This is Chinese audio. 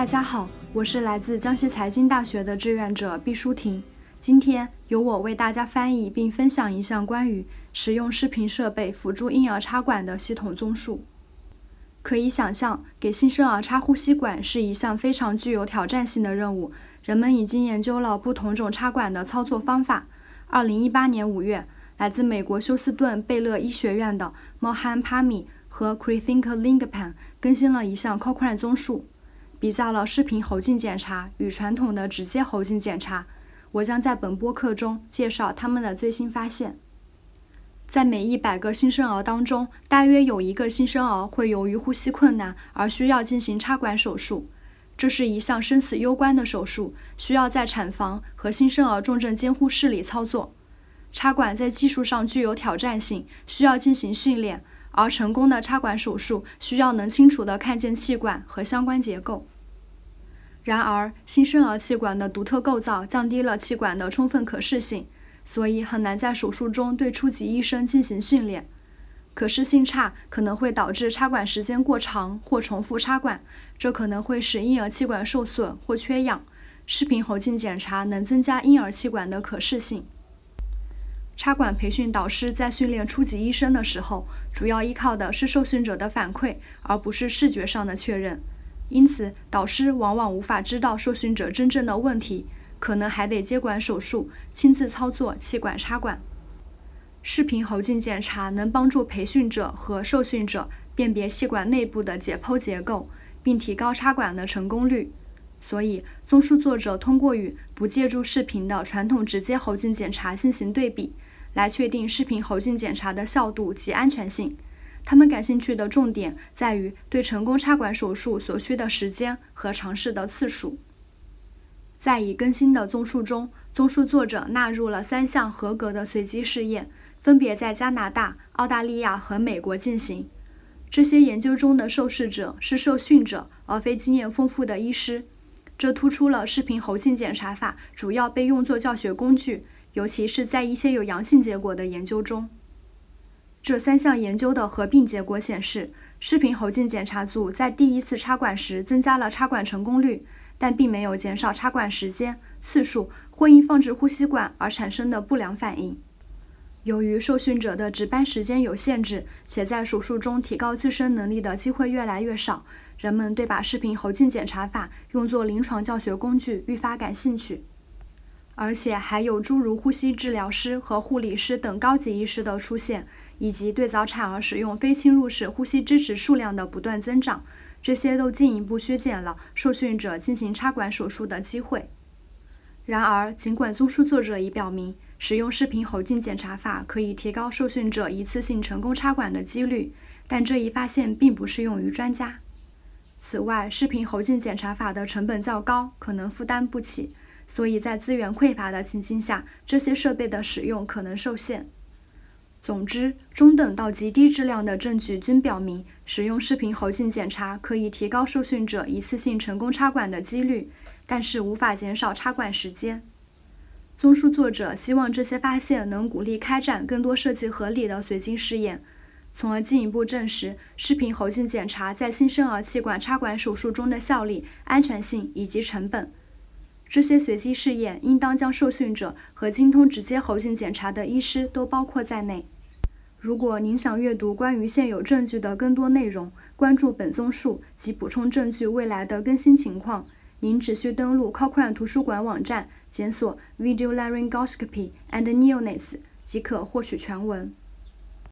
大家好，我是来自江西财经大学的志愿者毕淑婷。今天由我为大家翻译并分享一项关于使用视频设备辅助婴儿插管的系统综述。可以想象，给新生儿插呼吸管是一项非常具有挑战性的任务。人们已经研究了不同种插管的操作方法。2018年5月，来自美国休斯顿贝勒医学院的 Mohan Pami 和 Kritika Lingappan 更新了一项 Cochrane 综述，比较了视频喉镜检查与传统的直接喉镜检查。我将在本播客中介绍他们的最新发现。在每100个新生儿当中，大约有1个新生儿会由于呼吸困难而需要进行插管手术。这是一项生死攸关的手术，需要在产房和新生儿重症监护室里操作。插管在技术上具有挑战性，需要进行训练，而成功的插管手术需要能清楚地看见气管和相关结构。然而，新生儿气管的独特构造降低了气管的充分可视性，所以很难在手术中对初级医生进行训练。可视性差可能会导致插管时间过长或重复插管，这可能会使婴儿气管受损或缺氧。视频喉镜检查能增加婴儿气管的可视性。插管培训导师在训练初级医生的时候，主要依靠的是受训者的反馈，而不是视觉上的确认。因此，导师往往无法知道受训者真正的问题，可能还得接管手术，亲自操作气管插管。视频喉镜检查能帮助培训者和受训者辨别气管内部的解剖结构，并提高插管的成功率。所以，综述作者通过与不借助视频的传统直接喉镜检查进行对比，来确定视频喉镜检查的效度及安全性。他们感兴趣的重点在于对成功插管手术所需的时间和尝试的次数。在已更新的综述中，综述作者纳入了3项合格的随机试验，分别在加拿大、澳大利亚和美国进行。这些研究中的受试者是受训者，而非经验丰富的医师。这突出了视频喉镜检查法主要被用作教学工具，尤其是在一些有阳性结果的研究中。这3项研究的合并结果显示，视频喉镜检查组在第1次插管时增加了插管成功率，但并没有减少插管时间、次数或因放置呼吸管而产生的不良反应。由于受训者的值班时间有限制，且在手术中提高自身能力的机会越来越少，人们对把视频喉镜检查法用作临床教学工具愈发感兴趣。而且还有诸如呼吸治疗师和护理师等高级医师的出现，以及对早产儿使用非侵入式呼吸支持数量的不断增长，这些都进一步削减了受训者进行插管手术的机会。然而，尽管综述作者已表明，使用视频喉镜检查法可以提高受训者一次性成功插管的几率，但这一发现并不适用于专家。此外，视频喉镜检查法的成本较高，可能负担不起，所以在资源匮乏的情境下，这些设备的使用可能受限。总之，中等到极低质量的证据均表明，使用视频喉镜检查可以提高受训者一次性成功插管的几率，但是无法减少插管时间。综述作者希望这些发现能鼓励开展更多设计合理的随机试验，从而进一步证实视频喉镜检查在新生儿气管插管手术中的效力、安全性以及成本。这些随机试验应当将受训者和精通直接喉镜检查的医师都包括在内。如果您想阅读关于现有证据的更多内容，关注本综述及补充证据未来的更新情况，您只需登录 Cochrane 图书馆网站，检索 Video Laryngoscopy and Neonates 即可获取全文。